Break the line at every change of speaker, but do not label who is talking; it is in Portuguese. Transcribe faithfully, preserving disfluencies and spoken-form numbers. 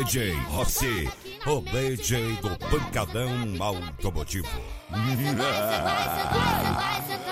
J Rossi, o D J do Pancadão Automotivo.
Vai, vai, vai, vai, vai.